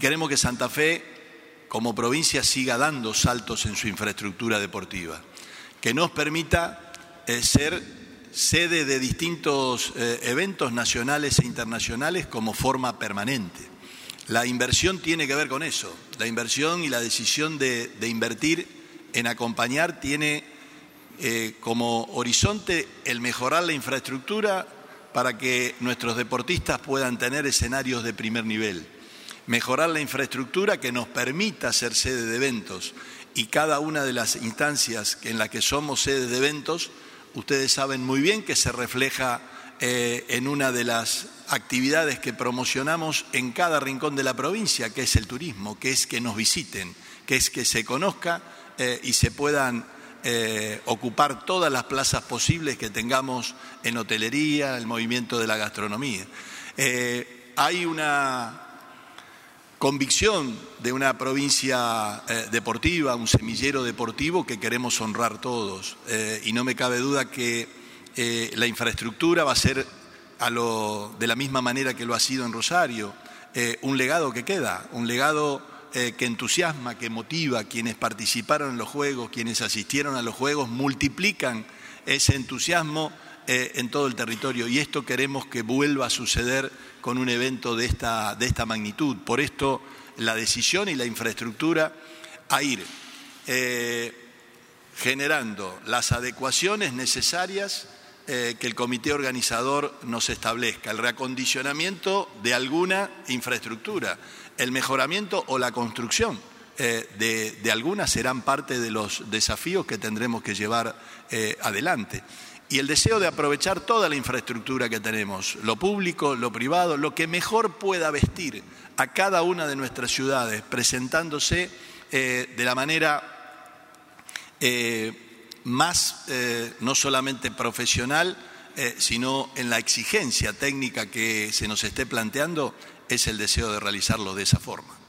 queremos que Santa Fe, como provincia, siga dando saltos en su infraestructura deportiva, que nos permita ser sede de distintos eventos nacionales e internacionales como forma permanente. La inversión tiene que ver con eso. La inversión y la decisión de invertir en acompañar tiene como horizonte el mejorar la infraestructura para que nuestros deportistas puedan tener escenarios de primer nivel. Mejorar la infraestructura que nos permita ser sede de eventos, y cada una de las instancias en las que somos sede de eventos, ustedes saben muy bien que se refleja en una de las actividades que promocionamos en cada rincón de la provincia, que es el turismo, que es que nos visiten, que es que se conozca y se puedan ocupar todas las plazas posibles que tengamos en hotelería, el movimiento de la gastronomía. Hay una convicción de una provincia deportiva, un semillero deportivo que queremos honrar todos, y no me cabe duda que la infraestructura va a ser de la misma manera que lo ha sido en Rosario, un legado que queda, un legado que entusiasma, que motiva. Quienes participaron en los Juegos, quienes asistieron a los Juegos, multiplican ese entusiasmo en todo el territorio, y esto queremos que vuelva a suceder con un evento de esta magnitud. Por esto la decisión y la infraestructura a ir generando las adecuaciones necesarias que el comité organizador nos establezca, el reacondicionamiento de alguna infraestructura, el mejoramiento o la construcción de algunas serán parte de los desafíos que tendremos que llevar adelante. Y el deseo de aprovechar toda la infraestructura que tenemos, lo público, lo privado, lo que mejor pueda vestir a cada una de nuestras ciudades, presentándose de la manera más no solamente profesional, sino en la exigencia técnica que se nos esté planteando, es el deseo de realizarlo de esa forma.